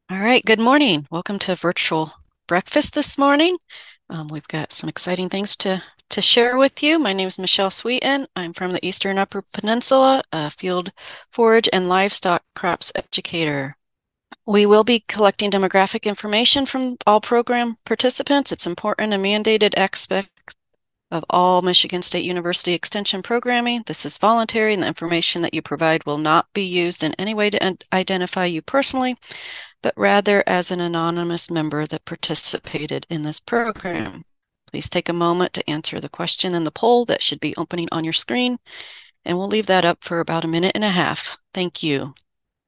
All right, good morning. Welcome to virtual breakfast this morning. We've got some exciting things to share with you. My name is Michelle Sweeten. I'm from the Eastern Upper Peninsula, a field forage and livestock crops educator. We will be collecting demographic information from all program participants. It's important and mandated aspect of all Michigan State University Extension programming. This is voluntary, and the information that you provide will not be used in any way to identify you personally, but rather as an anonymous member that participated in this program. Please take a moment to answer the question in the poll that should be opening on your screen, and we'll leave that up for about a minute and a half. Thank you.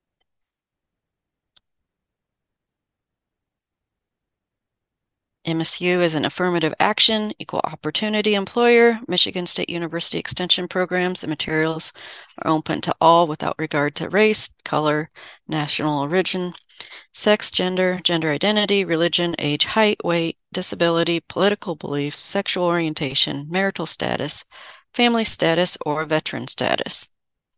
MSU is an affirmative action, equal opportunity employer. Michigan State University Extension programs and materials are open to all without regard to race, color, national origin, sex, gender, gender identity, religion, age, height, weight, disability, political beliefs, sexual orientation, marital status, family status, or veteran status.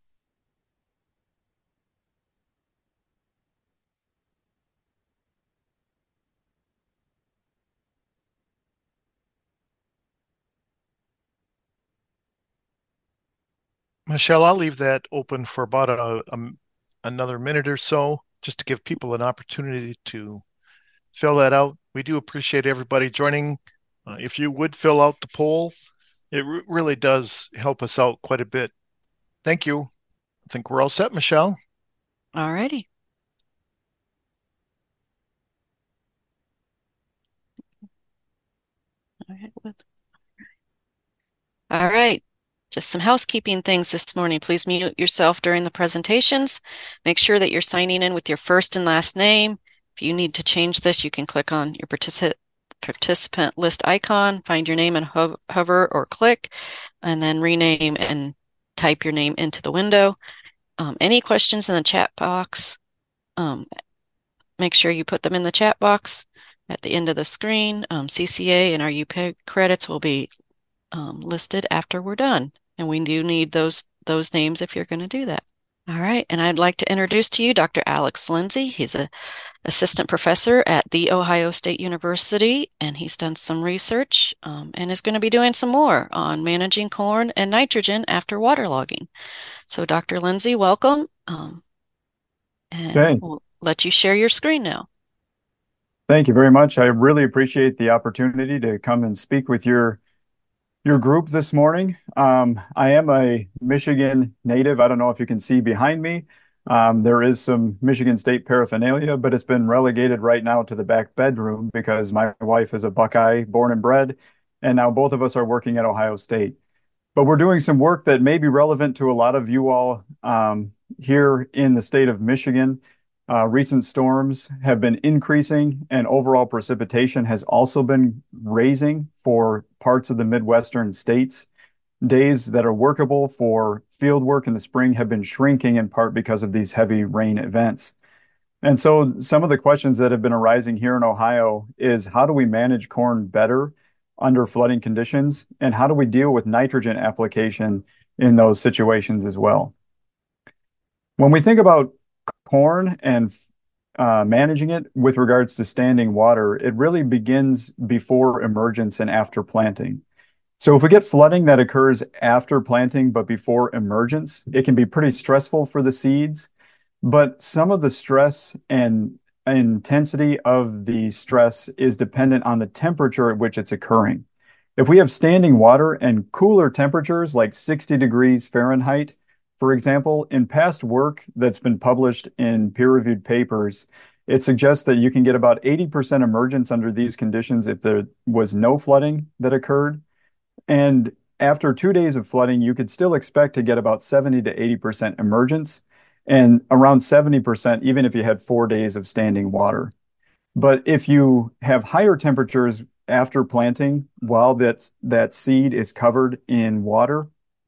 Michelle, I'll leave that open for about another minute or so, just to give people an opportunity to fill that out. We do appreciate everybody joining. If you would fill out the poll, it really does help us out quite a bit. Thank you. I think we're all set, Michelle. All righty. All right. Just some housekeeping things this morning. Please mute yourself during the presentations. Make sure that you're signing in with your first and last name. If you need to change this, you can click on your participant list icon, find your name and hover or click, and then rename and type your name into the window. Any questions in the chat box, make sure you put them in the chat box at the end of the screen. CCA and our UPEG credits will be listed after we're done. And we do need those names if you're going to do that. All right, and I'd like to introduce to you Dr. Alex Lindsay. He's an assistant professor at The Ohio State University, and he's done some research and is going to be doing some more on managing corn and nitrogen after waterlogging. So Dr. Lindsay, welcome, and Okay, we'll let you share your screen now. thank you very much. I really appreciate the opportunity to come and speak with your group this morning. I am a Michigan native. I don't know if you can see behind me. There is some Michigan State paraphernalia, but it's been relegated right now to the back bedroom because my wife is a Buckeye born and bred, and now both of us are working at Ohio State. But we're doing some work that may be relevant to a lot of you all here in the state of Michigan. Recent storms have been increasing, and overall precipitation has also been raising for parts of the Midwestern states. Days that are workable for field work in the spring have been shrinking in part because of these heavy rain events. And so some of the questions that have been arising here in Ohio is how do we manage corn better under flooding conditions? And how do we deal with nitrogen application in those situations as well? When we think about corn and managing it with regards to standing water, it really begins before emergence and after planting. So if we get flooding that occurs after planting but before emergence, it can be pretty stressful for the seeds. But some of the stress and intensity of the stress is dependent on the temperature at which it's occurring. If we have standing water and cooler temperatures like 60 degrees Fahrenheit, for example, in past work that's been published in peer-reviewed papers, it suggests that you can get about 80% emergence under these conditions if there was no flooding that occurred. And after 2 days of flooding, you could still expect to get about 70 to 80% emergence and around 70% even if you had 4 days of standing water. But if you have higher temperatures after planting while that seed is covered in water,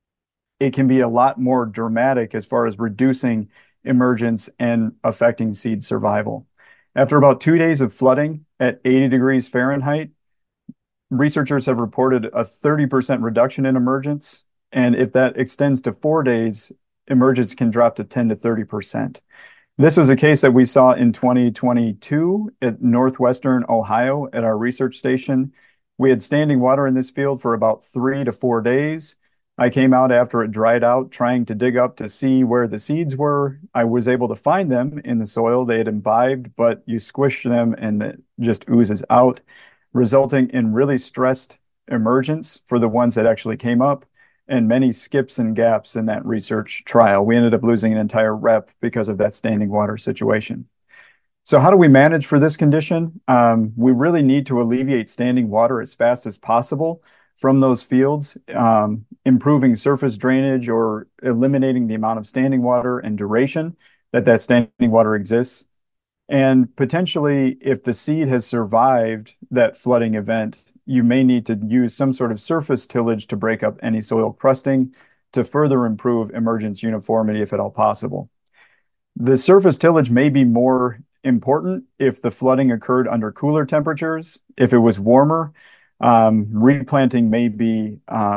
it can be a lot more dramatic as far as reducing emergence and affecting seed survival. After about 2 days of flooding at 80 degrees Fahrenheit, researchers have reported a 30% reduction in emergence. And if that extends to 4 days, emergence can drop to 10 to 30%. This was a case that we saw in 2022 at Northwestern Ohio at our research station. We had standing water in this field for about 3 to 4 days. I came out after it dried out, trying to dig up to see where the seeds were. I was able to find them in the soil. They had imbibed, but you squish them and it just oozes out, resulting in really stressed emergence for the ones that actually came up and many skips and gaps in that research trial. We ended up losing an entire rep because of that standing water situation. So how do we manage for this condition? We really need to alleviate standing water as fast as possible from those fields, improving surface drainage or eliminating the amount of standing water and duration that standing water exists. And potentially, if the seed has survived that flooding event, you may need to use some sort of surface tillage to break up any soil crusting to further improve emergence uniformity if at all possible. The surface tillage may be more important if the flooding occurred under cooler temperatures. If it was warmer, replanting may be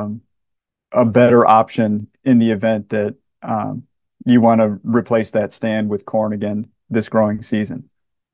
a better option in the event that you want to replace that stand with corn again this growing season.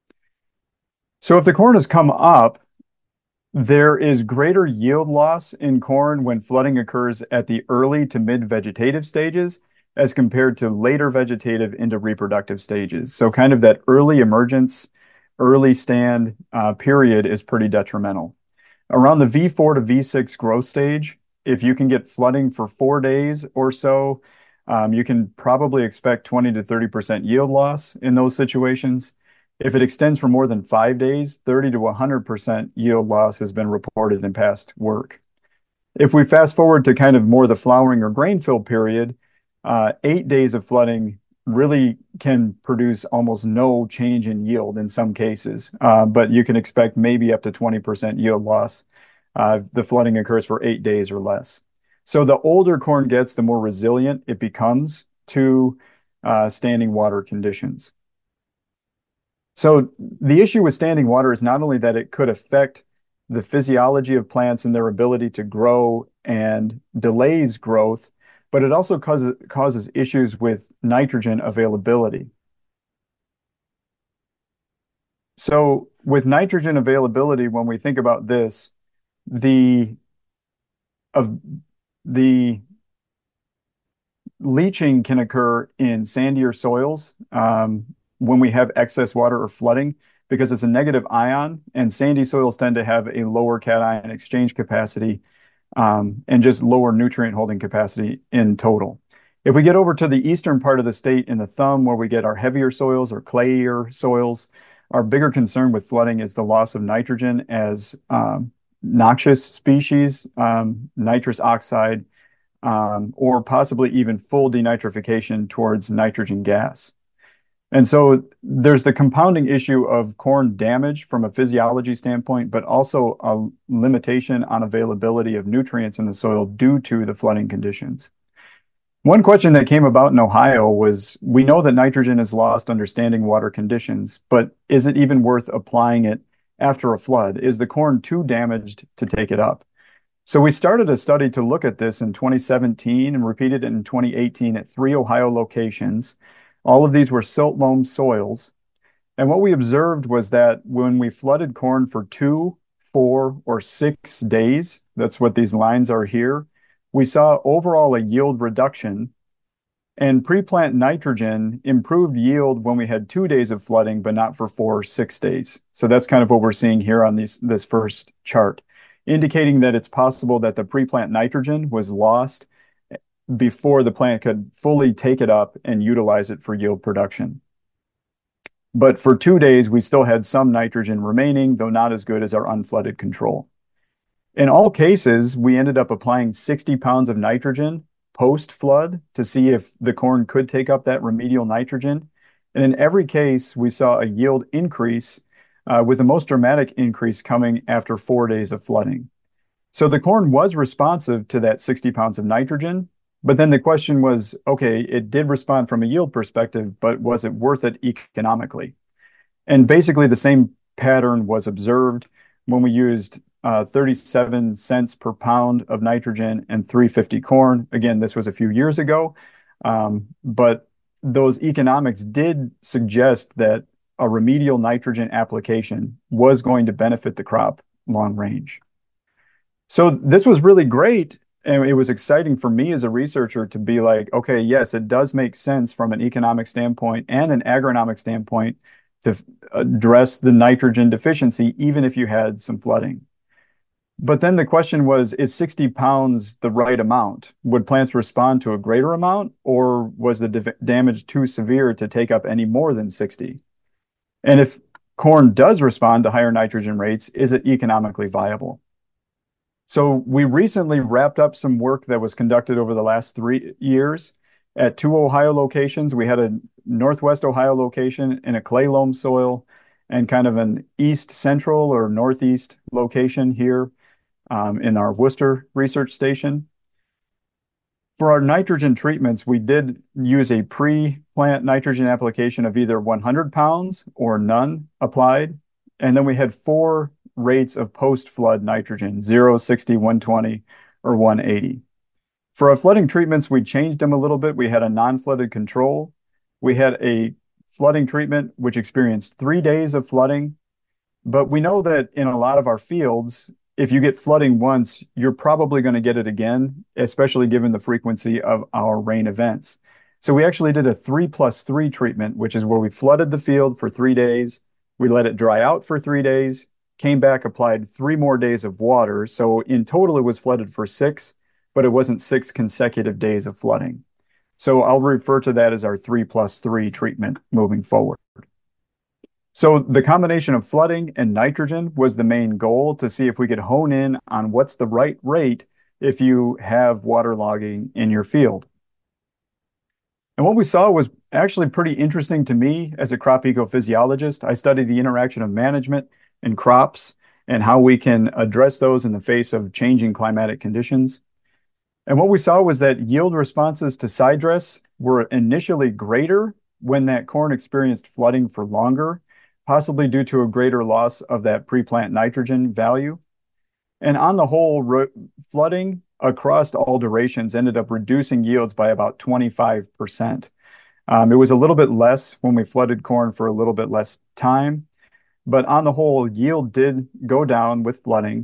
So if the corn has come up, there is greater yield loss in corn when flooding occurs at the early to mid vegetative stages as compared to later vegetative into reproductive stages. So kind of that early emergence, early stand period is pretty detrimental. Around the V4 to V6 growth stage, if you can get flooding for 4 days or so, you can probably expect 20 to 30% yield loss in those situations. If it extends for more than 5 days, 30 to 100% yield loss has been reported in past work. If we fast forward to kind of more the flowering or grain fill period, 8 days of flooding really can produce almost no change in yield in some cases, but you can expect maybe up to 20% yield loss if the flooding occurs for 8 days or less. So the older corn gets, the more resilient it becomes to standing water conditions. So the issue with standing water is not only that it could affect the physiology of plants and their ability to grow and delays growth, but it also causes issues with nitrogen availability. So with nitrogen availability, when we think about this, the leaching can occur in sandier soils when we have excess water or flooding because it's a negative ion, and sandy soils tend to have a lower cation exchange capacity and just lower nutrient holding capacity in total. If we get over to the eastern part of the state in the thumb where we get our heavier soils or clayier soils, our bigger concern with flooding is the loss of nitrogen as noxious species, nitrous oxide, or possibly even full denitrification towards nitrogen gas. And so there's the compounding issue of corn damage from a physiology standpoint, but also a limitation on availability of nutrients in the soil due to the flooding conditions. One question that came about in Ohio was, we know that nitrogen is lost under standing water conditions, but is it even worth applying it after a flood? Is the corn too damaged to take it up? So we started a study to look at this in 2017 and repeated it in 2018 at 3 Ohio locations. All of these were silt loam soils. And what we observed was that when we flooded corn for 2, 4, or 6 days, that's what these lines are here, we saw overall a yield reduction, and pre-plant nitrogen improved yield when we had 2 days of flooding, but not for 4 or 6 days. So that's kind of what we're seeing here on this first chart, indicating that it's possible that the pre-plant nitrogen was lost before the plant could fully take it up and utilize it for yield production. But for 2 days, we still had some nitrogen remaining, though not as good as our unflooded control. In all cases, we ended up applying 60 pounds of nitrogen post-flood to see if the corn could take up that remedial nitrogen. And in every case, we saw a yield increase, with the most dramatic increase coming after 4 days of flooding. So the corn was responsive to that 60 pounds of nitrogen, but then the question was, okay, it did respond from a yield perspective, but was it worth it economically? And basically the same pattern was observed when we used 37 cents per pound of nitrogen and 350 corn. Again, this was a few years ago, but those economics did suggest that a remedial nitrogen application was going to benefit the crop long range. So this was really great. And it was exciting for me as a researcher to be like, okay, yes, it does make sense from an economic standpoint and an agronomic standpoint to address the nitrogen deficiency, even if you had some flooding. But then the question was, is 60 pounds the right amount? Would plants respond to a greater amount, or was the damage too severe to take up any more than 60? And if corn does respond to higher nitrogen rates, is it economically viable? So we recently wrapped up some work that was conducted over the last 3 years at 2 Ohio locations. We had a Northwest Ohio location in a clay loam soil and kind of an east central or northeast location here in our Worcester research station. For our nitrogen treatments, we did use a pre-plant nitrogen application of either 100 pounds or none applied. And then we had 4 rates of post-flood nitrogen, 0, 60, 120, or 180. For our flooding treatments, we changed them a little bit. We had a non-flooded control. We had a flooding treatment which experienced 3 days of flooding. But we know that in a lot of our fields, if you get flooding once, you're probably going to get it again, especially given the frequency of our rain events. So we actually did a 3+3 treatment, which is where we flooded the field for 3 days. We let it dry out for 3 days, came back, applied 3 more days of water. So in total, it was flooded for 6, but it wasn't 6 consecutive days of flooding. So I'll refer to that as our 3+3 treatment moving forward. So the combination of flooding and nitrogen was the main goal to see if we could hone in on what's the right rate if you have waterlogging in your field. And what we saw was actually pretty interesting to me as a crop ecophysiologist. I studied the interaction of management and crops and how we can address those in the face of changing climatic conditions. And what we saw was that yield responses to side dress were initially greater when that corn experienced flooding for longer, possibly due to a greater loss of that pre-plant nitrogen value. And on the whole, flooding across all durations ended up reducing yields by about 25%. It was a little bit less when we flooded corn for a little bit less time, but on the whole, yield did go down with flooding.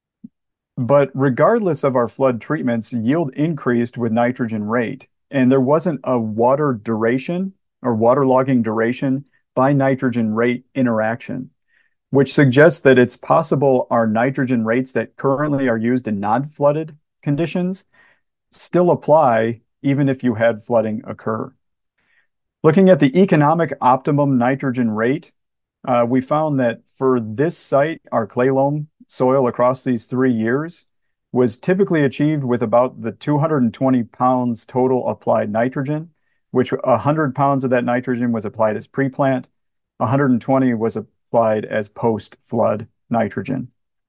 But regardless of our flood treatments, yield increased with nitrogen rate, and there wasn't a water duration or waterlogging duration by nitrogen rate interaction, which suggests that it's possible our nitrogen rates that currently are used in non-flooded conditions still apply even if you had flooding occur. Looking at the economic optimum nitrogen rate, we found that for this site, our clay loam soil across these 3 years was typically achieved with about the 220 pounds total applied nitrogen, which 100 pounds of that nitrogen was applied as pre-plant, 120 was applied as post-flood nitrogen.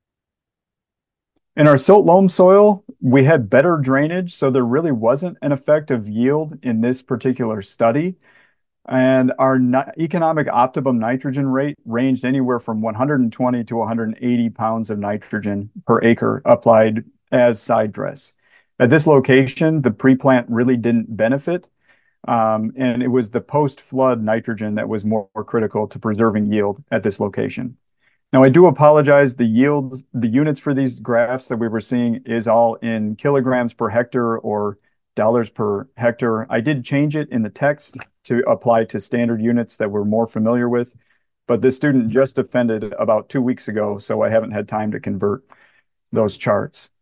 In our silt loam soil, we had better drainage, so there really wasn't an effect of yield in this particular study. And our economic optimum nitrogen rate ranged anywhere from 120 to 180 pounds of nitrogen per acre applied as side dress. At this location, the pre-plant really didn't benefit, and it was the post-flood nitrogen that was more critical to preserving yield at this location. Now, I do apologize. The yields, the units for these graphs that we were seeing is all in kilograms per hectare or dollars per hectare. I did change it in the text to apply to standard units that we're more familiar with, but this student just offended about 2 weeks ago, so I haven't had time to convert those charts.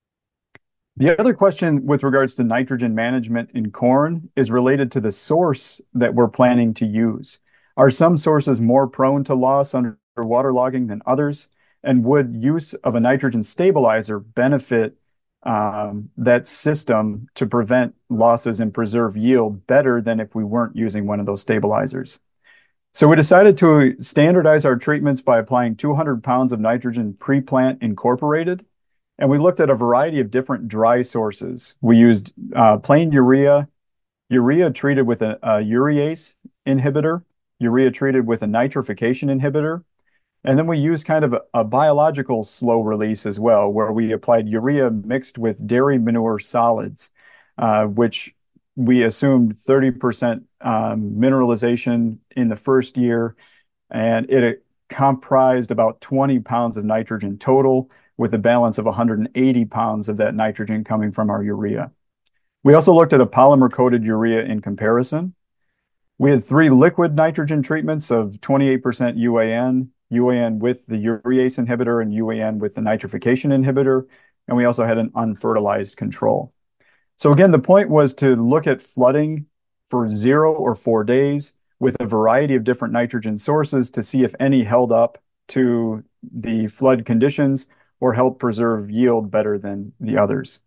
The other question with regards to nitrogen management in corn is related to the source that we're planning to use. Are some sources more prone to loss under waterlogging than others? And would use of a nitrogen stabilizer benefit that system to prevent losses and preserve yield better than if we weren't using one of those stabilizers? So we decided to standardize our treatments by applying 200 pounds of nitrogen pre-plant incorporated. And we looked at a variety of different dry sources. We used plain urea, urea treated with a urease inhibitor, urea treated with a nitrification inhibitor. And then we used kind of a biological slow release as well, where we applied urea mixed with dairy manure solids, which we assumed 30% mineralization in the first year, and it comprised about 20 pounds of nitrogen total, with a balance of 180 pounds of that nitrogen coming from our urea. We also looked at a polymer-coated urea in comparison. We had 3 liquid nitrogen treatments of 28% UAN, UAN with the urease inhibitor, and UAN with the nitrification inhibitor, and we also had an unfertilized control. So again, the point was to look at flooding for 0 or 4 days with a variety of different nitrogen sources to see if any held up to the flood conditions or helped preserve yield better than the others.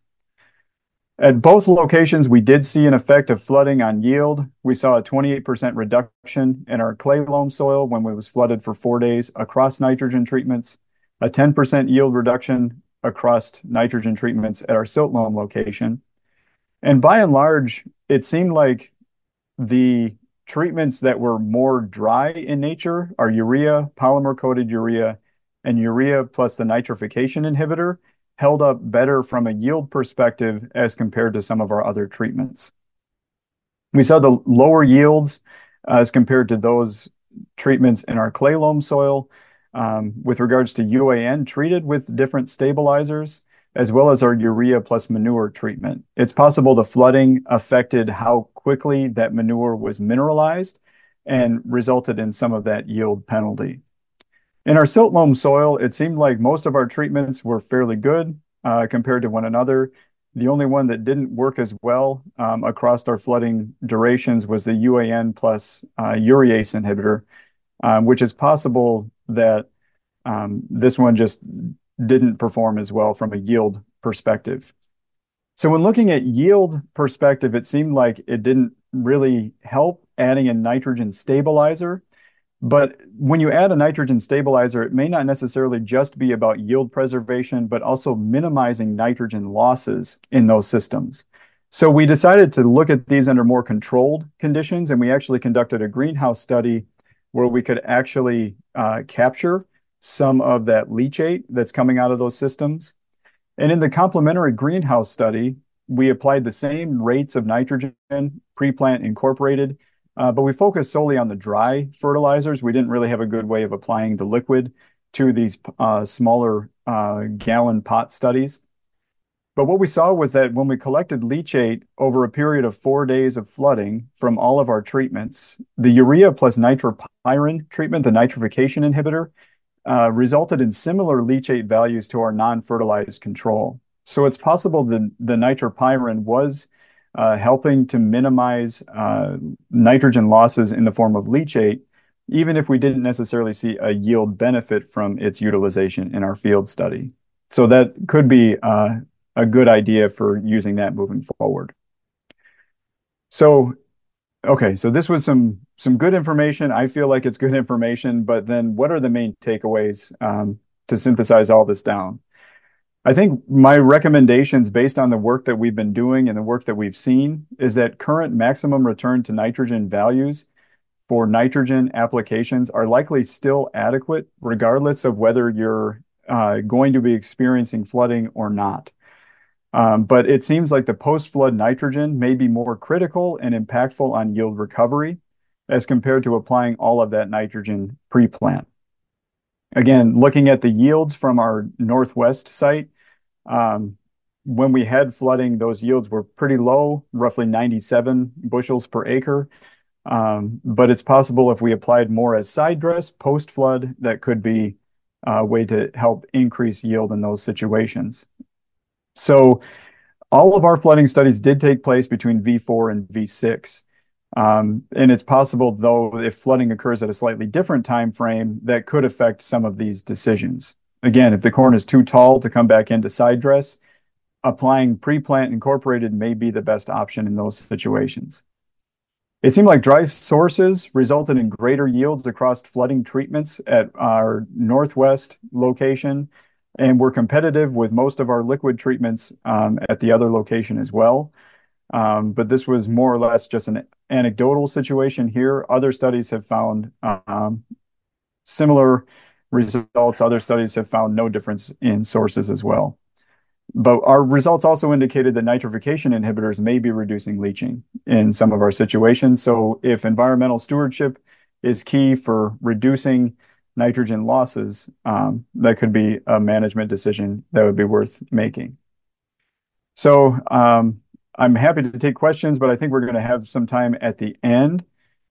At both locations, we did see an effect of flooding on yield. We saw a 28% reduction in our clay loam soil when it was flooded for 4 days across nitrogen treatments, a 10% yield reduction across nitrogen treatments at our silt loam location. And by and large, it seemed like the treatments that were more dry in nature, our urea, polymer-coated urea, and urea plus the nitrification inhibitor, held up better from a yield perspective as compared to some of our other treatments. We saw the lower yields as compared to those treatments in our clay loam soil with regards to UAN treated with different stabilizers, as well as our urea plus manure treatment. It's possible the flooding affected how quickly that manure was mineralized and resulted in some of that yield penalty. In our silt loam soil, it seemed like most of our treatments were fairly good compared to one another. The only one that didn't work as well across our flooding durations was the UAN plus urease inhibitor, which is possible that this one just didn't perform as well from a yield perspective. So when looking at yield perspective, it seemed like it didn't really help adding a nitrogen stabilizer. But when you add a nitrogen stabilizer, it may not necessarily just be about yield preservation, but also minimizing nitrogen losses in those systems. So we decided to look at these under more controlled conditions, and we actually conducted a greenhouse study where we could actually capture some of that leachate that's coming out of those systems. And in the complementary greenhouse study, we applied the same rates of nitrogen, pre-plant incorporated, but we focused solely on the dry fertilizers. We didn't really have a good way of applying the liquid to these smaller gallon pot studies. But what we saw was that when we collected leachate over a period of 4 days of flooding from all of our treatments, the urea plus nitropyrin treatment, the nitrification inhibitor, resulted in similar leachate values to our non-fertilized control. So it's possible that the nitropyrin was helping to minimize nitrogen losses in the form of leachate, even if we didn't necessarily see a yield benefit from its utilization in our field study. So that could be a good idea for using that moving forward. So, okay, so this was some good information. I feel like it's good information, but then what are the main takeaways to synthesize all this down? I think my recommendations based on the work that we've been doing and the work that we've seen is that current maximum return to nitrogen values for nitrogen applications are likely still adequate, regardless of whether you're going to be experiencing flooding or not. But it seems like the post-flood nitrogen may be more critical and impactful on yield recovery as compared to applying all of that nitrogen pre-plant. Again, looking at the yields from our northwest site, when we had flooding, those yields were pretty low, roughly 97 bushels per acre. But it's possible if we applied more as side dress post-flood, that could be a way to help increase yield in those situations. So all of our flooding studies did take place between V4 and V6. And it's possible, though, if flooding occurs at a slightly different time frame, that could affect some of these decisions. Again, if the corn is too tall to come back into side dress, applying pre-plant incorporated may be the best option in those situations. It seemed like dry sources resulted in greater yields across flooding treatments at our northwest location, and were competitive with most of our liquid treatments at the other location as well. But this was more or less just an anecdotal situation here. Other studies have found similar results. Other studies have found no difference in sources as well. But our results also indicated that nitrification inhibitors may be reducing leaching in some of our situations. So if environmental stewardship is key for reducing nitrogen losses, that could be a management decision that would be worth making. So I'm happy to take questions, but I think we're going to have some time at the end.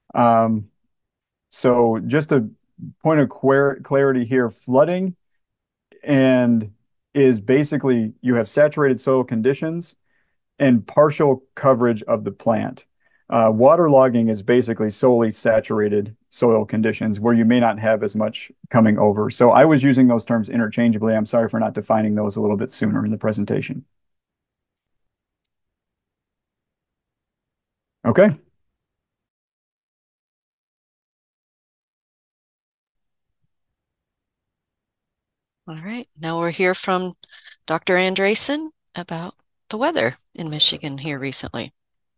So just a point of clarity here, flooding and is basically you have saturated soil conditions and partial coverage of the plant. Waterlogging is basically solely saturated soil conditions where you may not have as much coming over. So I was using those terms interchangeably. I'm sorry for not defining those a little bit sooner in the presentation. Okay. All right. Now we'll hear from Dr. Andresen about the weather in Michigan here recently.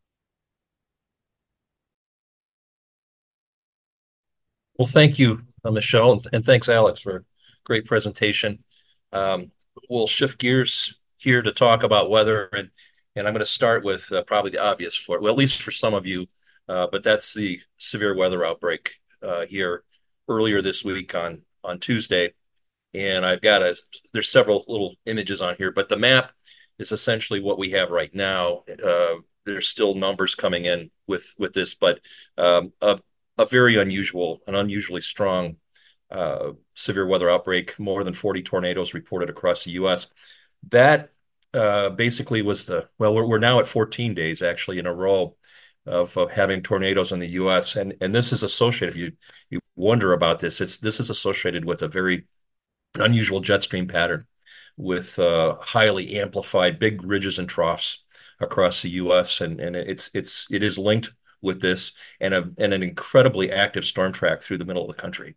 Well, thank you, Michelle, and thanks, Alex, for a great presentation. We'll shift gears here to talk about weather, and I'm going to start with probably the obvious for, well, at least for some of you, but that's the severe weather outbreak here earlier this week on Tuesday. And there's several little images on here, but the map is essentially what we have right now. There's still numbers coming in with this, but a very unusually strong severe weather outbreak, more than 40 tornadoes reported across the U.S. That basically was we're now at 14 days actually in a row of having tornadoes in the U.S. And this is associated, if you wonder about this, this is associated with an unusual jet stream pattern with highly amplified big ridges and troughs across the U.S. and it is linked with this and an incredibly active storm track through the middle of the country.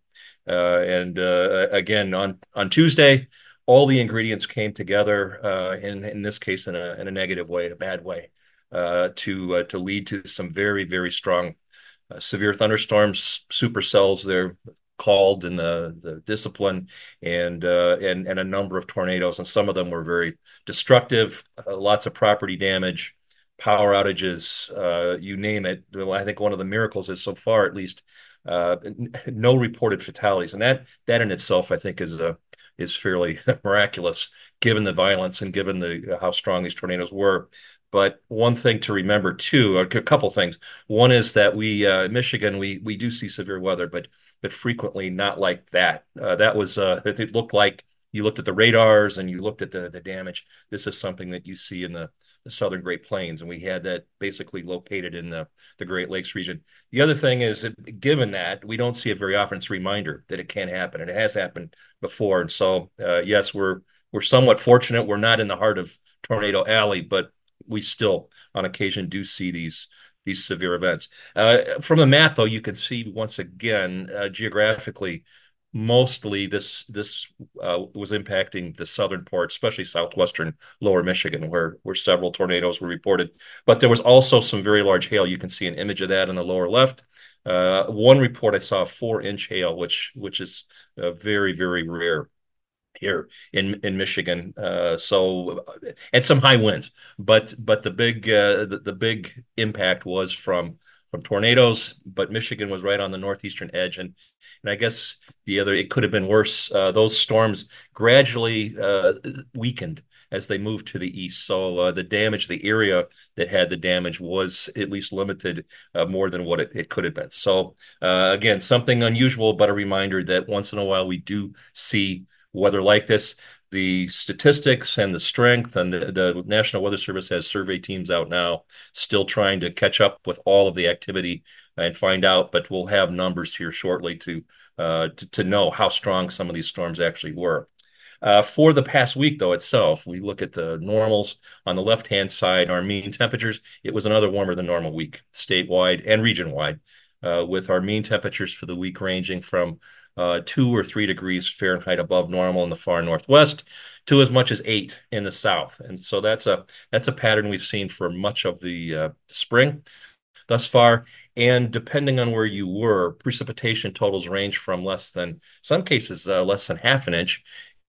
Again, on Tuesday, all the ingredients came together in this case in a negative way, a bad way, to lead to some very, very strong severe thunderstorms, supercells they're called in the discipline, and a number of tornadoes, and some of them were very destructive, lots of property damage, power outages, you name it. Well, I think one of the miracles is so far, at least, no reported fatalities, and that in itself, I think, is fairly miraculous given the violence and given how strong these tornadoes were. But one thing to remember too, a couple things. One is that Michigan, we do see severe weather, but frequently not like that. It looked like you looked at the radars and you looked at the damage. This is something that you see in the southern Great Plains, and we had that basically located in the Great Lakes region. The other thing is that given that we don't see it very often, it's a reminder that it can happen, and it has happened before. And so, yes, we're somewhat fortunate. We're not in the heart of Tornado Alley, but we still, on occasion, do see these severe events. From the map, though, you can see once again geographically, mostly this was impacting the southern part, especially southwestern lower Michigan, where several tornadoes were reported. But there was also some very large hail. You can see an image of that in the lower left. One report I saw 4-inch hail, which is very, very rare here in Michigan. And some high winds, but the big impact was from tornadoes. But Michigan was right on the northeastern edge, and I guess it could have been worse. Those storms gradually weakened as they moved to the east. So the area that had the damage was at least limited more than what it could have been. So again, something unusual, but a reminder that once in a while we do see weather like this. The statistics and the strength, and the National Weather Service has survey teams out now still trying to catch up with all of the activity and find out, but we'll have numbers here shortly to know how strong some of these storms actually were. For the past week, though, itself, we look at the normals on the left-hand side, our mean temperatures. It was another warmer than normal week, statewide and region-wide, with our mean temperatures for the week ranging from 2 or 3 degrees Fahrenheit above normal in the far northwest to as much as 8 in the south. And so that's a pattern we've seen for much of the spring thus far. And depending on where you were, precipitation totals range from some cases less than half an inch,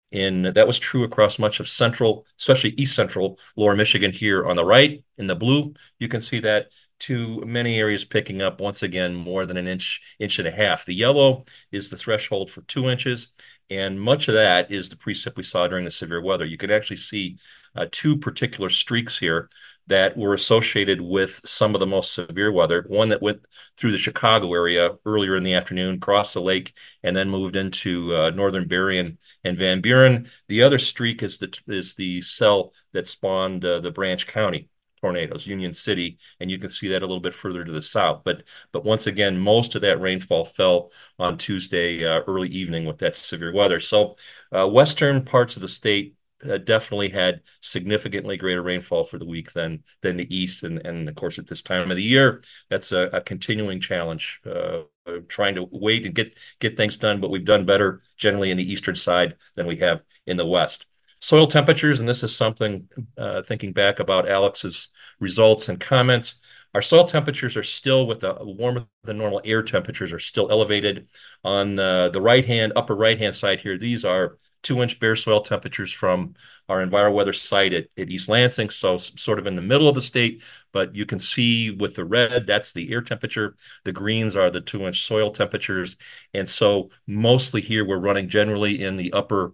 That was true across much of central, especially east central lower Michigan here on the right in the blue. You can see that to many areas picking up once again more than an inch, inch and a half. The yellow is the threshold for 2 inches, and much of that is the precip we saw during the severe weather. You can actually see two particular streaks here that were associated with some of the most severe weather. One that went through the Chicago area earlier in the afternoon, crossed the lake, and then moved into northern Berrien and Van Buren. The other streak is the cell that spawned the Branch County tornadoes, Union City, and you can see that a little bit further to the south. But once again, most of that rainfall fell on Tuesday early evening with that severe weather. So western parts of the state definitely had significantly greater rainfall for the week than the east, and of course at this time of the year, that's a continuing challenge. Trying to wait and get things done, but we've done better generally in the eastern side than we have in the west. Soil temperatures, and this is something thinking back about Alex's results and comments. Our soil temperatures are still, with the warmer than normal air temperatures, are still elevated. On the upper right-hand side here, these are 2-inch bare soil temperatures from our EnviroWeather site at East Lansing, so sort of in the middle of the state. But you can see with the red, that's the air temperature. The greens are the 2-inch soil temperatures. And so mostly here, we're running generally in the upper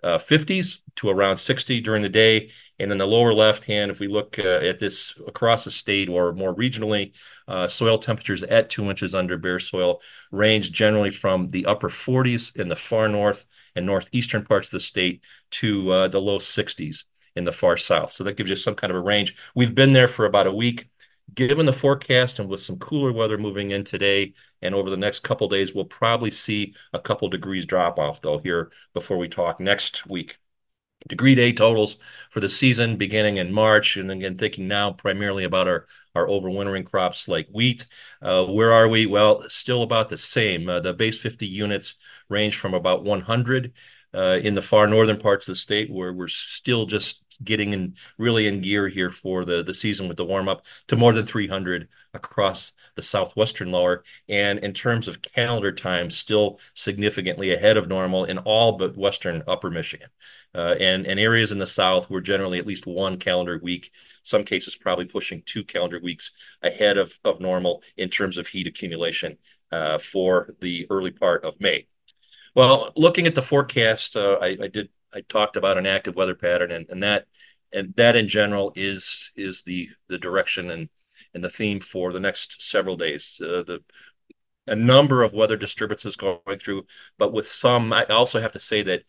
50s to around 60 during the day. And in the lower left hand, if we look at this across the state or more regionally, soil temperatures at 2 inches under bare soil range generally from the upper 40s in the far north and northeastern parts of the state to the low 60s in the far south. So that gives you some kind of a range. We've been there for about a week. Given the forecast and with some cooler weather moving in today and over the next couple of days, we'll probably see a couple degrees drop off though here before we talk next week. Degree day totals for the season beginning in March, and again thinking now primarily about our overwintering crops like wheat. Where are we? Well, still about the same. The base 50 units range from about 100 in the far northern parts of the state, where we're still just getting really in gear here for the season with the warm up, to more than 300 across the southwestern lower. And in terms of calendar time, still significantly ahead of normal in all but western upper Michigan. And areas in the south were generally at least 1 calendar week, some cases probably pushing 2 calendar weeks ahead of normal in terms of heat accumulation for the early part of May. Well, looking at the forecast, I talked about an active weather pattern, and that in general is the direction and the theme for the next several days. A number of weather disturbances going through, but with some, I also have to say that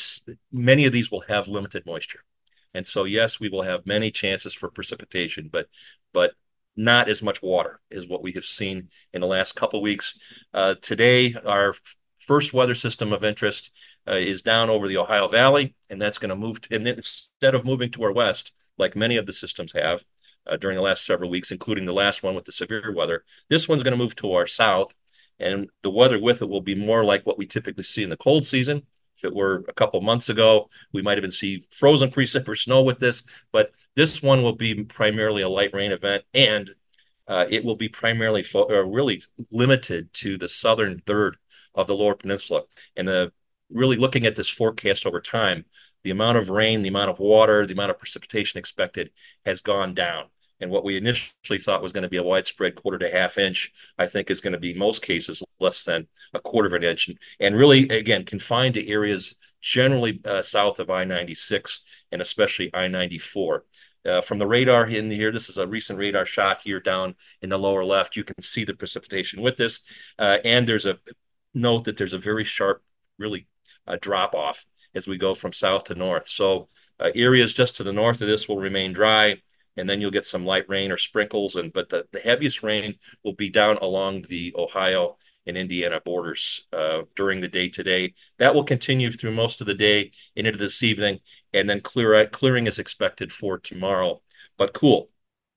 many of these will have limited moisture, and so yes, we will have many chances for precipitation, but not as much water as what we have seen in the last couple of weeks. Today, our first weather system of interest is down over the Ohio Valley, and that's going to move. And instead of moving to our west, like many of the systems have during the last several weeks, including the last one with the severe weather, this one's going to move to our south, and the weather with it will be more like what we typically see in the cold season. If it were a couple months ago, we might even see frozen precip or snow with this, but this one will be primarily a light rain event, and it will be primarily really limited to the southern third of the lower peninsula. And really looking at this forecast over time, the amount of rain, the amount of water, the amount of precipitation expected has gone down. And what we initially thought was going to be a widespread quarter to half inch, I think is going to be, most cases, less than a quarter of an inch. And really, again, confined to areas generally south of I-96 and especially I-94. From the radar in here, this is a recent radar shot here down in the lower left. You can see the precipitation with this. And there's a note that there's a very sharp, really drop off as we go from south to north. So areas just to the north of this will remain dry, and then you'll get some light rain or sprinkles. But the heaviest rain will be down along the Ohio and Indiana borders during the day today. That will continue through most of the day and into this evening, and then clearing is expected for tomorrow, but cool.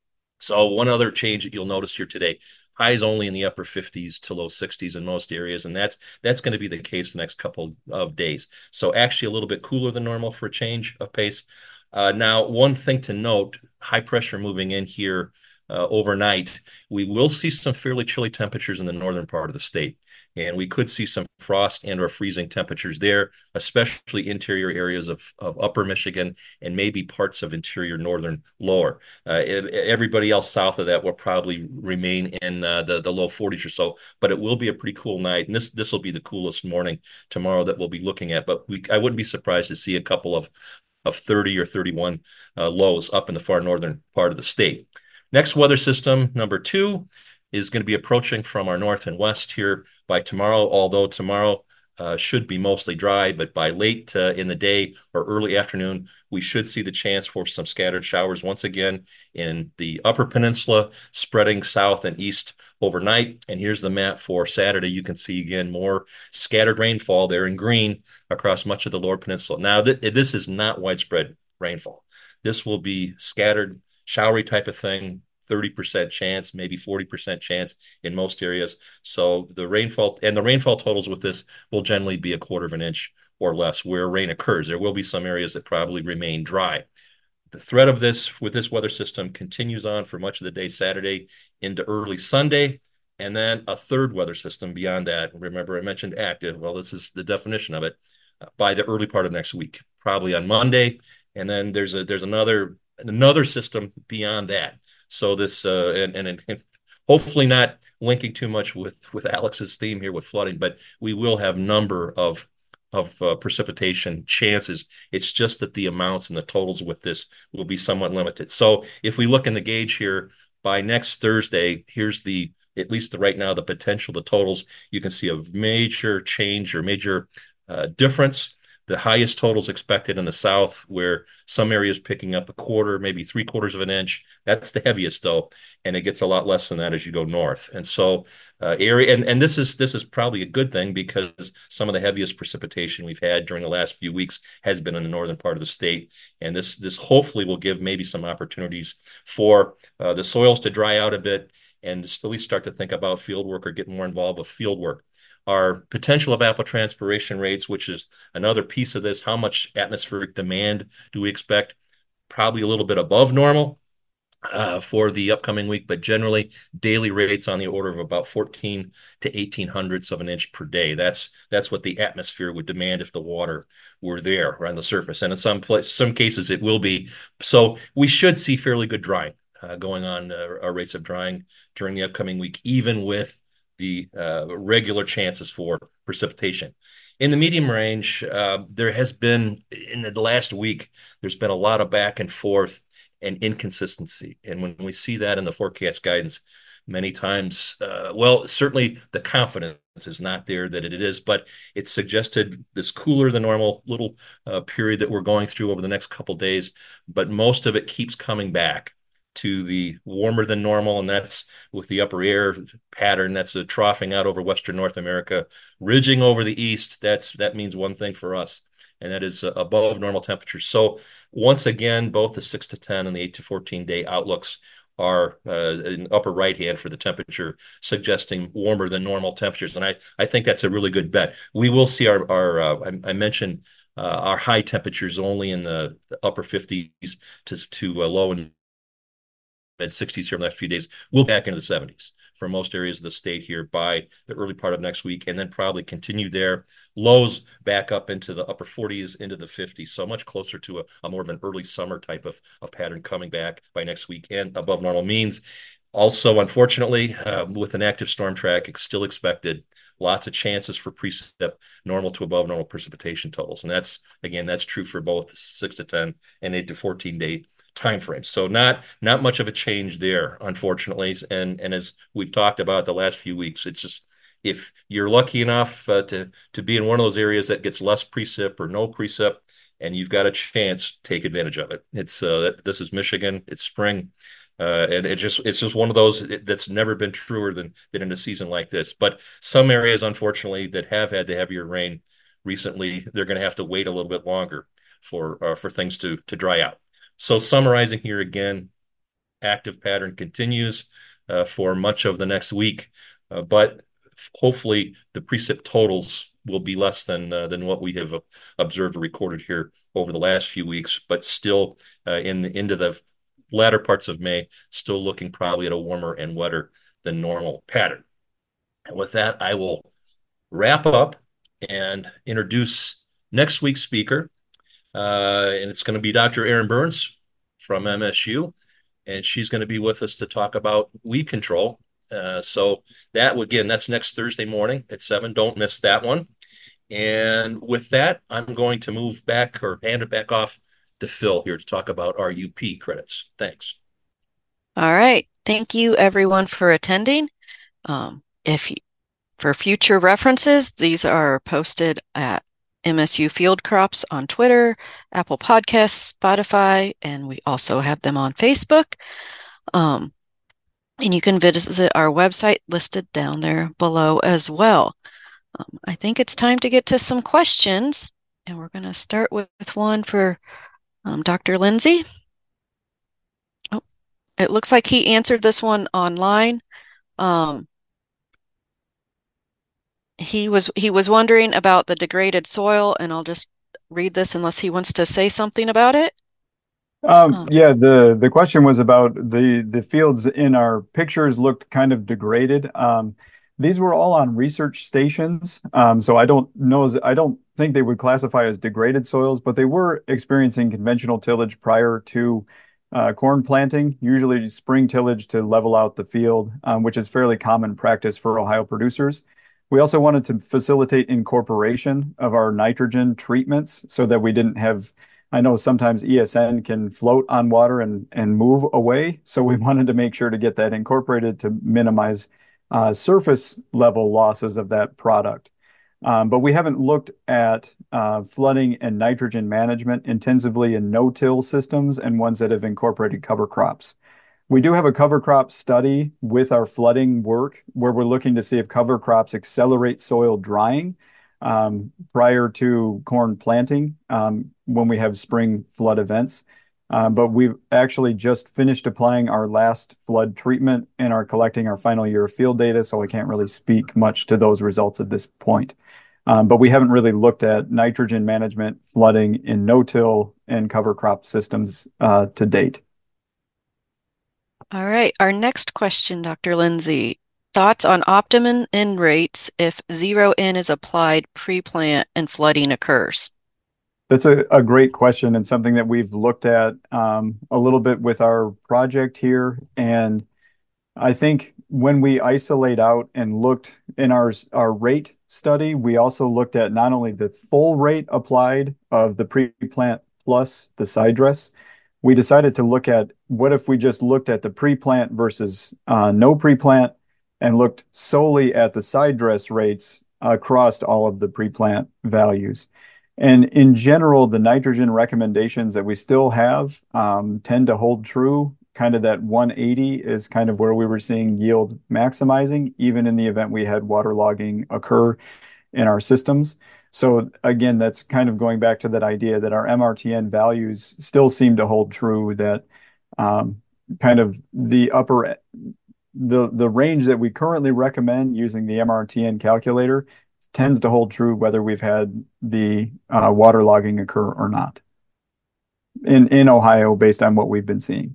So one other change that you'll notice here today: highs only in the upper 50s to low 60s in most areas, and that's going to be the case the next couple of days. So actually a little bit cooler than normal for a change of pace. Now, one thing to note: high pressure moving in here overnight. We will see some fairly chilly temperatures in the northern part of the state. and we could see some frost and or freezing temperatures there, especially interior areas of upper Michigan and maybe parts of interior northern lower. Everybody else south of that will probably remain in the low 40s or so, but it will be a pretty cool night. And this will be the coolest morning tomorrow that we'll be looking at. But I wouldn't be surprised to see a couple of 30 or 31 lows up in the far northern part of the state. Next weather system, number 2, is going to be approaching from our north and west here by tomorrow, although tomorrow should be mostly dry, but by late in the day or early afternoon, we should see the chance for some scattered showers once again in the upper peninsula, spreading south and east overnight. And here's the map for Saturday. You can see again more scattered rainfall there in green across much of the lower peninsula. Now, this is not widespread rainfall. This will be scattered, showery type of thing, 30% chance, maybe 40% chance in most areas. So the rainfall totals with this will generally be a quarter of an inch or less where rain occurs. There will be some areas that probably remain dry. The threat of this with this weather system continues on for much of the day Saturday into early Sunday, and then a third weather system beyond that. Remember, I mentioned active. Well, this is the definition of it by the early part of next week, probably on Monday, and then there's another system beyond that. So this and hopefully not linking too much with Alex's theme here with flooding, but we will have number of precipitation chances. It's just that the amounts and the totals with this will be somewhat limited. So if we look in the gauge here by next Thursday, here's at least right now the potential, the totals. You can see a major change or major difference. The highest totals expected in the south, where some areas picking up a quarter, maybe 3/4 of an inch. That's the heaviest though, and it gets a lot less than that as you go north. And so this is probably a good thing because some of the heaviest precipitation we've had during the last few weeks has been in the northern part of the state, and this hopefully will give maybe some opportunities for the soils to dry out a bit and at least start to think about field work or get more involved with field work. Our potential evapotranspiration rates, which is another piece of this, how much atmospheric demand do we expect? Probably a little bit above normal for the upcoming week, but generally daily rates on the order of about 14 to 18 hundredths of an inch per day. That's what the atmosphere would demand if the water were there on the surface. And in some cases it will be. So we should see fairly good drying going on, our rates of drying during the upcoming week, even with the regular chances for precipitation. In the medium range, there has been, in the last week, there's been a lot of back and forth and inconsistency. And when we see that in the forecast guidance, many times, certainly the confidence is not there that it is, but it's suggested this cooler than normal little period that we're going through over the next couple days, but most of it keeps coming back to the warmer than normal, and that's with the upper air pattern that's a troughing out over Western North America, ridging over the east. That means one thing for us, and that is above normal temperatures. So once again, both the 6 to 10 and the 8 to 14 day outlooks are in upper right hand for the temperature, suggesting warmer than normal temperatures, and I think that's a really good bet. We will see I mentioned our high temperatures only in the upper 50s to low and mid-60s here in the next few days. We'll back into the 70s for most areas of the state here by the early part of next week, and then probably continue there. Lows back up into the upper 40s, into the 50s, so much closer to a more of an early summer type of pattern coming back by next week and above normal means. Also, unfortunately, with an active storm track, it's still expected. Lots of chances for precip, normal to above normal precipitation totals. And that's true for both 6 to 10 and 8 to 14 day timeframes. So not much of a change there, unfortunately. And as we've talked about the last few weeks, it's just if you're lucky enough to be in one of those areas that gets less precip or no precip, and you've got a chance, take advantage of it. It's this is Michigan. It's spring. And it's just one of those that's never been truer than in a season like this. But some areas, unfortunately, that have had the heavier rain recently, they're going to have to wait a little bit longer for things to dry out. So summarizing here again, active pattern continues for much of the next week, but hopefully the precip totals will be less than what we have observed or recorded here over the last few weeks, but still into the latter parts of May, still looking probably at a warmer and wetter than normal pattern. And with that, I will wrap up and introduce next week's speaker. And it's going to be Dr. Erin Burns from MSU, and she's going to be with us to talk about weed control. So that, again, that's next Thursday morning at 7. Don't miss that one. And with that, I'm going to move back or hand it back off to Phil here to talk about our UP credits. Thanks. All right. Thank you, everyone, for attending. For future references, these are posted at MSU Field Crops on Twitter, Apple Podcasts, Spotify, and we also have them on Facebook. And you can visit our website listed down there below as well. I think it's time to get to some questions, and we're going to start with one for Dr. Lindsay. Oh, it looks like he answered this one online. He was wondering about the degraded soil, and I'll just read this unless he wants to say something about it. Yeah, the question was about the fields in our pictures looked kind of degraded. These were all on research stations, so I don't think they would classify as degraded soils, but they were experiencing conventional tillage prior to corn planting, usually spring tillage to level out the field, which is fairly common practice for Ohio producers. We also wanted to facilitate incorporation of our nitrogen treatments so that we didn't have. I know sometimes ESN can float on water and move away, so we wanted to make sure to get that incorporated to minimize surface level losses of that product. But we haven't looked at flooding and nitrogen management intensively in no-till systems and ones that have incorporated cover crops. We do have a cover crop study with our flooding work where we're looking to see if cover crops accelerate soil drying prior to corn planting when we have spring flood events. But we've actually just finished applying our last flood treatment and are collecting our final year of field data, so I can't really speak much to those results at this point. But we haven't really looked at nitrogen management, flooding in no-till and cover crop systems to date. All right, our next question, Dr. Lindsay. Thoughts on optimum N rates if 0 N is applied pre-plant and flooding occurs? That's a great question and something that we've looked at a little bit with our project here. And I think when we isolate out and looked in our rate study, we also looked at not only the full rate applied of the pre-plant plus the side dress. We decided to look at what if we just looked at the pre-plant versus no pre-plant and looked solely at the side dress rates across all of the pre-plant values. And in general, the nitrogen recommendations that we still have tend to hold true. Kind of that 180 is kind of where we were seeing yield maximizing, even in the event we had waterlogging occur in our systems. So again, that's kind of going back to that idea that our MRTN values still seem to hold true, that kind of the range that we currently recommend using the MRTN calculator tends to hold true whether we've had the waterlogging occur or not in Ohio based on what we've been seeing.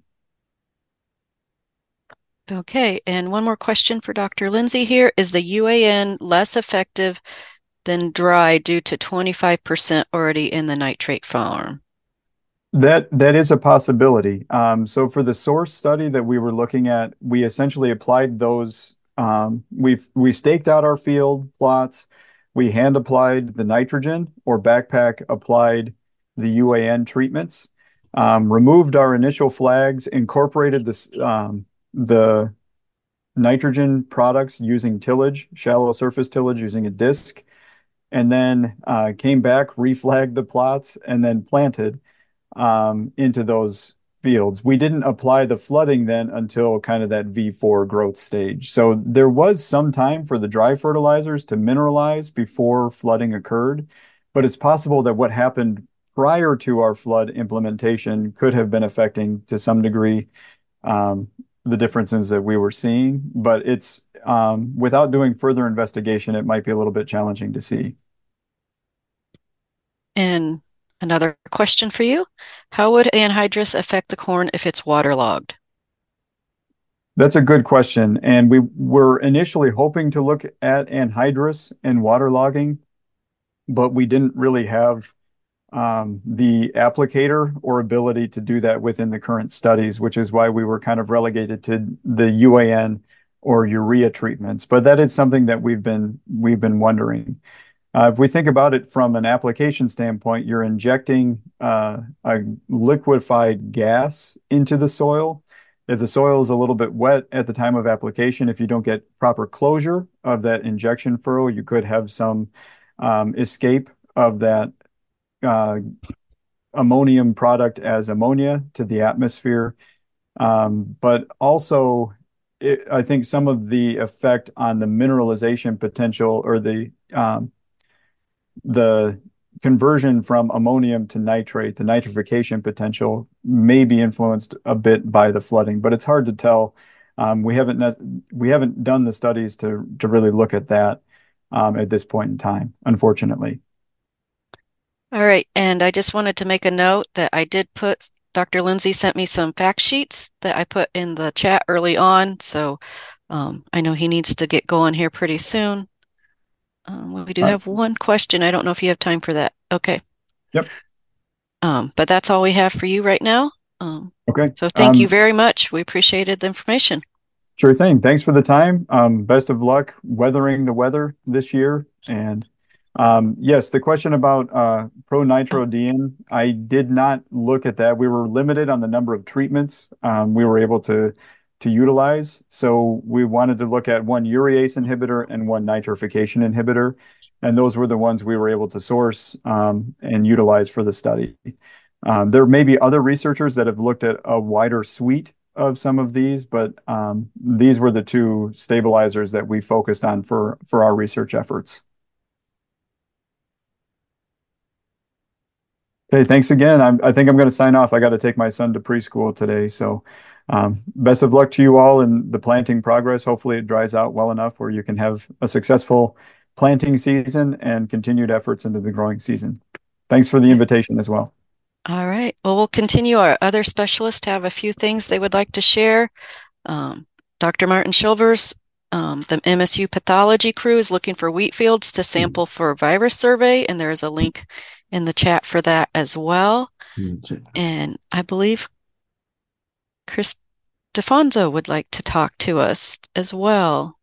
Okay, and one more question for Dr. Lindsay here. Is the UAN less effective than dry due to 25% already in the nitrate farm? That is a possibility. So for the source study that we were looking at, we essentially applied those. We staked out our field plots. We hand applied the nitrogen or backpack applied the UAN treatments. Removed our initial flags, incorporated the nitrogen products using tillage, shallow surface tillage using a disc, and then came back, reflagged the plots, and then planted into those fields. We didn't apply the flooding then until kind of that V4 growth stage. So there was some time for the dry fertilizers to mineralize before flooding occurred, but it's possible that what happened prior to our flood implementation could have been affecting to some degree the differences that we were seeing, but it's without doing further investigation, it might be a little bit challenging to see. And another question for you. How would anhydrous affect the corn if it's waterlogged? That's a good question. And we were initially hoping to look at anhydrous and waterlogging, but we didn't really have the applicator or ability to do that within the current studies, which is why we were kind of relegated to the UAN or urea treatments. But that is something that we've been wondering. If we think about it from an application standpoint, you're injecting a liquefied gas into the soil. If the soil is a little bit wet at the time of application, if you don't get proper closure of that injection furrow, you could have some escape of that ammonium product as ammonia to the atmosphere. But also, I think some of the effect on the mineralization potential or the conversion from ammonium to nitrate, the nitrification potential may be influenced a bit by the flooding, but it's hard to tell. We haven't done the studies to really look at that at this point in time, unfortunately. All right, and I just wanted to make a note that I did put, Dr. Lindsay sent me some fact sheets that I put in the chat early on, so I know he needs to get going here pretty soon. We do have one question. I don't know if you have time for that. Okay. Yep. But that's all we have for you right now. Okay. So thank you very much. We appreciated the information. Sure thing. Thanks for the time. Best of luck weathering the weather this year. And yes, the question about pronitrodene, I did not look at that. We were limited on the number of treatments we were able to utilize. So we wanted to look at one urease inhibitor and one nitrification inhibitor. And those were the ones we were able to source and utilize for the study. There may be other researchers that have looked at a wider suite of some of these, but these were the two stabilizers that we focused on for our research efforts. Okay, thanks again. I think I'm going to sign off. I got to take my son to preschool today. So best of luck to you all in the planting progress. Hopefully it dries out well enough where you can have a successful planting season and continued efforts into the growing season. Thanks for the invitation as well. All right. Well, we'll continue. Our other specialists have a few things they would like to share. Dr. Martin Shilvers, the MSU pathology crew is looking for wheat fields to sample for a virus survey, and there is a link in the chat for that as well. And I believe Chris DeFonso would like to talk to us as well.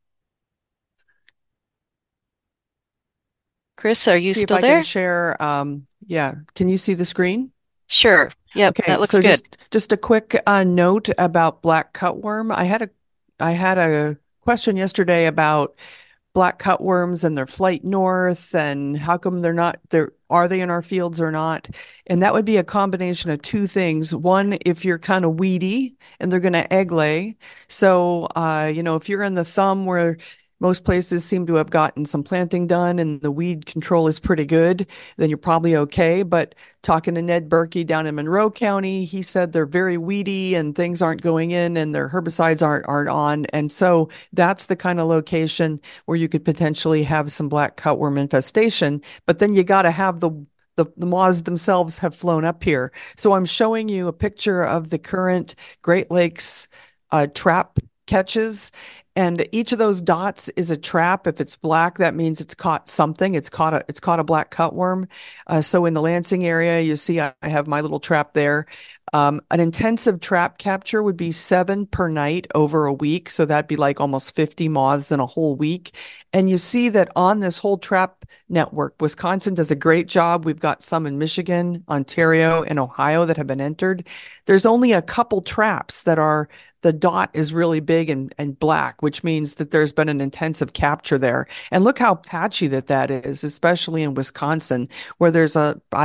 Chris, are you still there? See if I can share. Yeah, can you see the screen? Sure. Yep, Okay, that looks so good. just a quick note about black cutworm. I had a question yesterday about black cutworms and their flight north and how come they're not there. Are they in our fields or not? And that would be a combination of two things. One, if you're kind of weedy and they're going to egg lay. So, if you're in the thumb where most places seem to have gotten some planting done and the weed control is pretty good, then you're probably okay. But talking to Ned Berkey down in Monroe County, he said they're very weedy and things aren't going in and their herbicides aren't on. And so that's the kind of location where you could potentially have some black cutworm infestation. But then you got to have the moths themselves have flown up here. So I'm showing you a picture of the current Great Lakes trap catches. And each of those dots is a trap. If it's black, that means it's caught something. It's caught a black cutworm. So in the Lansing area, you see I have my little trap there. An intensive trap capture would be 7 per night over a week. So that'd be like almost 50 moths in a whole week. And you see that on this whole trap network, Wisconsin does a great job. We've got some in Michigan, Ontario, and Ohio that have been entered. There's only a couple traps that are the dot is really big and black, which means that there's been an intensive capture there. And look how patchy that is, especially in Wisconsin, where there's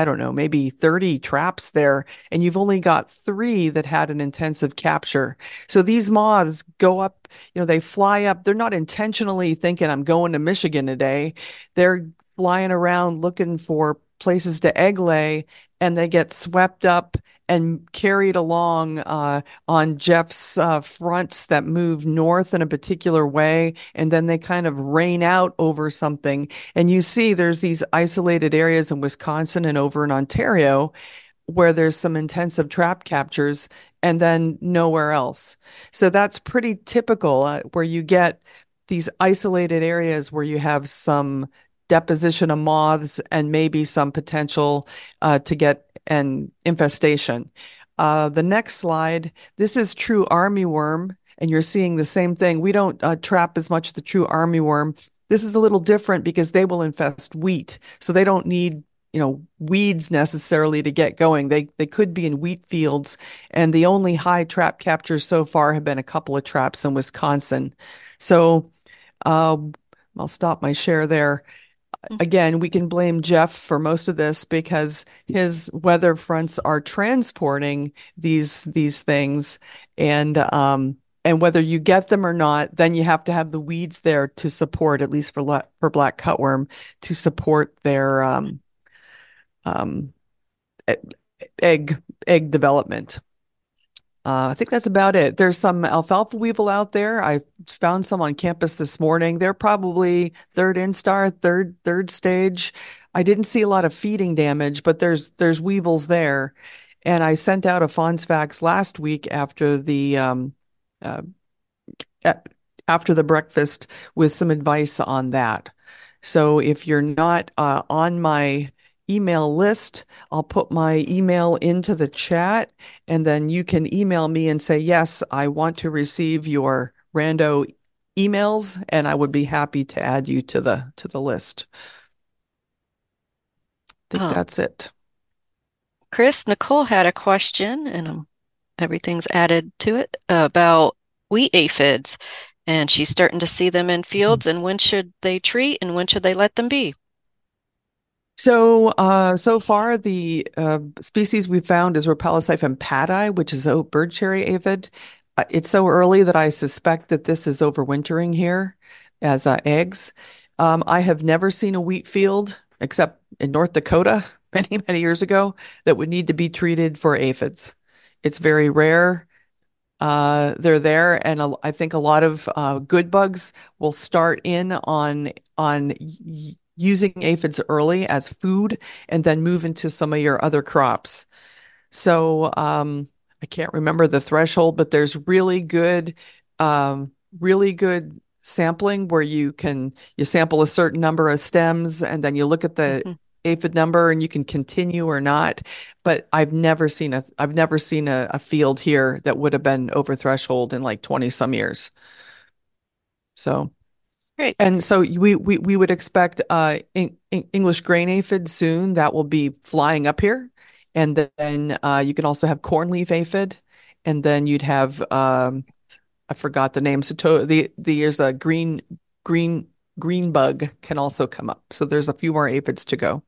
maybe 30 traps there, and you've only got 3 that had an intensive capture. So these moths go up, they fly up. They're not intentionally thinking, I'm going to Michigan today. They're flying around looking for places to egg lay, and they get swept up and carried along on Jeff's fronts that move north in a particular way, and then they kind of rain out over something. And you see there's these isolated areas in Wisconsin and over in Ontario where there's some intensive trap captures and then nowhere else. So that's pretty typical, where you get these isolated areas where you have some deposition of moths and maybe some potential to get an infestation. The next slide, this is true armyworm, and you're seeing the same thing. We don't trap as much the true armyworm. This is a little different because they will infest wheat, so they don't need weeds necessarily to get going. They could be in wheat fields, and the only high trap captures so far have been a couple of traps in Wisconsin. So I'll stop my share there. Again, we can blame Jeff for most of this because his weather fronts are transporting these things, and whether you get them or not, then you have to have the weeds there to support, at least for black cutworm, to support their egg development. I think that's about it. There's some alfalfa weevil out there. I found some on campus this morning. They're probably third instar, third stage. I didn't see a lot of feeding damage, but there's weevils there. And I sent out a Fonz fax last week after the breakfast with some advice on that. So if you're not on my email list, I'll put my email into the chat, and then you can email me and say, yes, I want to receive your rando emails, and I would be happy to add you to the list. I think that's it. Chris, Nicole had a question, and everything's added to it, about wheat aphids, and she's starting to see them in fields, and when should they treat and when should they let them be? So far, the species we found is Rhopalosiphon paddi, which is a bird cherry aphid. It's so early that I suspect that this is overwintering here as eggs. I have never seen a wheat field, except in North Dakota many, many years ago, that would need to be treated for aphids. It's very rare. They're there, and I think a lot of good bugs will start in on using aphids early as food and then move into some of your other crops. So I can't remember the threshold, but there's really good sampling where you sample a certain number of stems and then you look at the aphid number and you can continue or not. But I've never seen a field here that would have been over threshold in like 20 some years. So Great. And so we would expect English grain aphid soon. That will be flying up here. And then you can also have cornleaf aphid. And then you'd have, I forgot the name. So there's a green bug can also come up. So there's a few more aphids to go.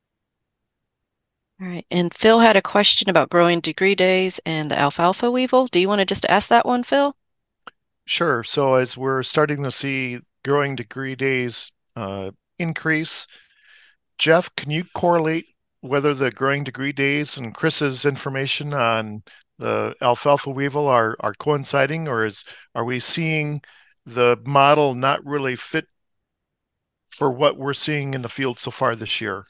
All right. And Phil had a question about growing degree days and the alfalfa weevil. Do you want to just ask that one, Phil? Sure. So as we're starting to see growing degree days increase, Jeff, can you correlate whether the growing degree days and Chris's information on the alfalfa weevil are coinciding, or are we seeing the model not really fit for what we're seeing in the field so far this year?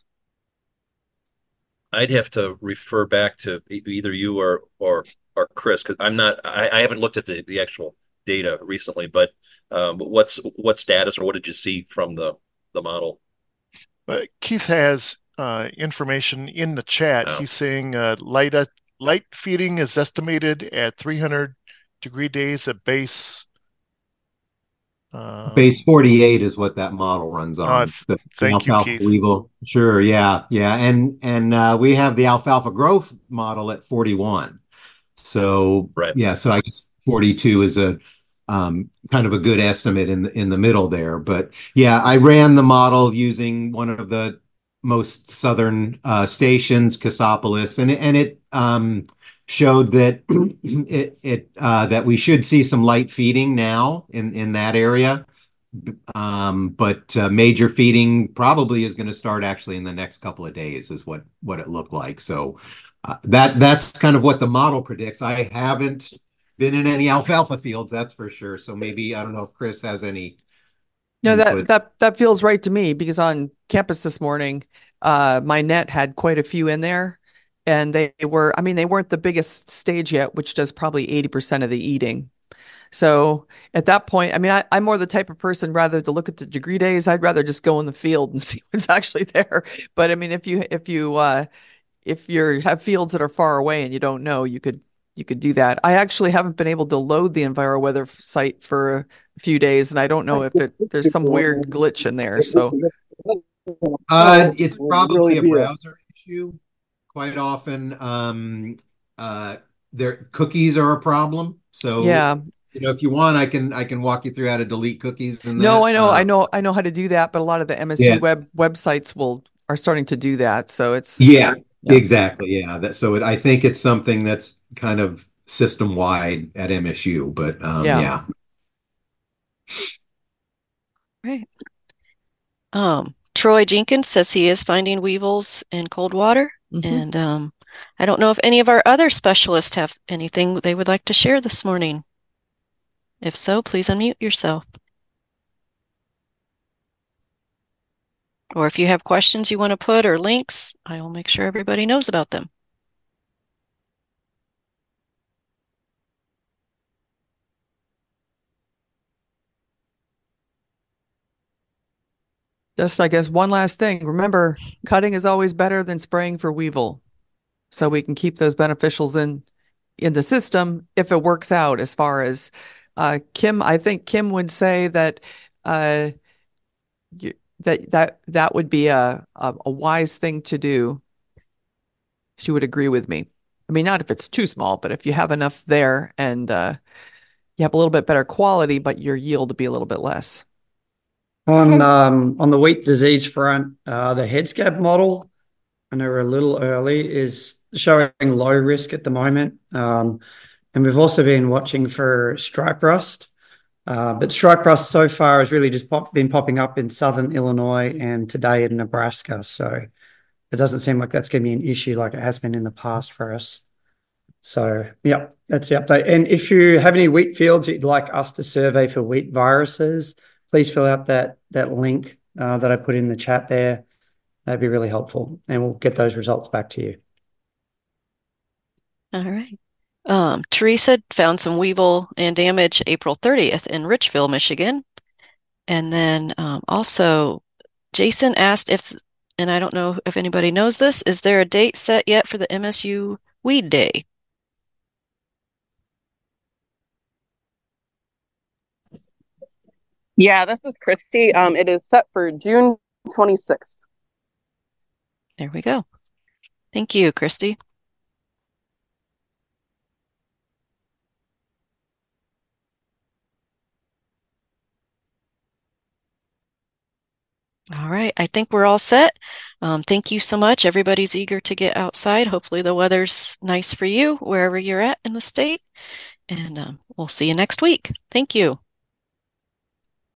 I'd have to refer back to either you or Chris, because I haven't looked at the actual data recently, but what status or what did you see from the model? Keith has information in the chat. Oh. He's saying light feeding is estimated at 300 degree days at base. Base 48 is what that model runs on. Thank you, Keith. Weevil. Sure, yeah. And we have the alfalfa growth model at 41. So right. Yeah, so I guess 42 is a kind of a good estimate in the middle there. But yeah, I ran the model using one of the most southern stations, Cassopolis, and it showed that that we should see some light feeding now in that area. But major feeding probably is going to start actually in the next couple of days is what it looked like. So that's kind of what the model predicts. I haven't been in any alfalfa fields, that's for sure. So maybe, I don't know if Chris has any. No, that feels right to me, because on campus this morning, my net had quite a few in there, And they weren't the biggest stage yet, which does probably 80% of the eating. So at that point, I'm more the type of person rather to look at the degree days. I'd rather just go in the field and see what's actually there. But I mean, if you have fields that are far away and you don't know, you could do that. I actually haven't been able to load the EnviroWeather site for a few days, and I don't know if there's some weird glitch in there. So it's probably a browser issue. Quite often, their cookies are a problem. So yeah. If you want, I can walk you through how to delete cookies and No, that. I know how to do that, but a lot of the MSU websites are starting to do that. So it's yeah. Exactly. Yeah. I think it's something that's kind of system wide at MSU, but yeah. Right. Troy Jenkins says he is finding weevils in cold water. And I don't know if any of our other specialists have anything they would like to share this morning. If so, please unmute yourself. Or if you have questions you want to put or links, I will make sure everybody knows about them. Just, I guess, one last thing. Remember, cutting is always better than spraying for weevil. So we can keep those beneficials in the system if it works out. As far as Kim, I think Kim would say that that would be a wise thing to do. She would agree with me. I mean, not if it's too small, but if you have enough there and you have a little bit better quality, but your yield to be a little bit less. On the wheat disease front, the head scab model, I know we're a little early, is showing low risk at the moment. And we've also been watching for stripe rust. But stripe rust so far has really just been popping up in southern Illinois and today in Nebraska. So it doesn't seem like that's going to be an issue like it has been in the past for us. So, yeah, that's the update. And if you have any wheat fields that you'd like us to survey for wheat viruses, please fill out that link that I put in the chat there. That'd be really helpful. And we'll get those results back to you. All right. Teresa found some weevil and damage April 30th in Richville, Michigan. And then also Jason asked if, and I don't know if anybody knows this, is there a date set yet for the MSU Weed Day? Yeah, this is Christy. It is set for June 26th. There we go. Thank you, Christy. All right, I think we're all set. Thank you so much. Everybody's eager to get outside. Hopefully the weather's nice for you wherever you're at in the state. And we'll see you next week. Thank you.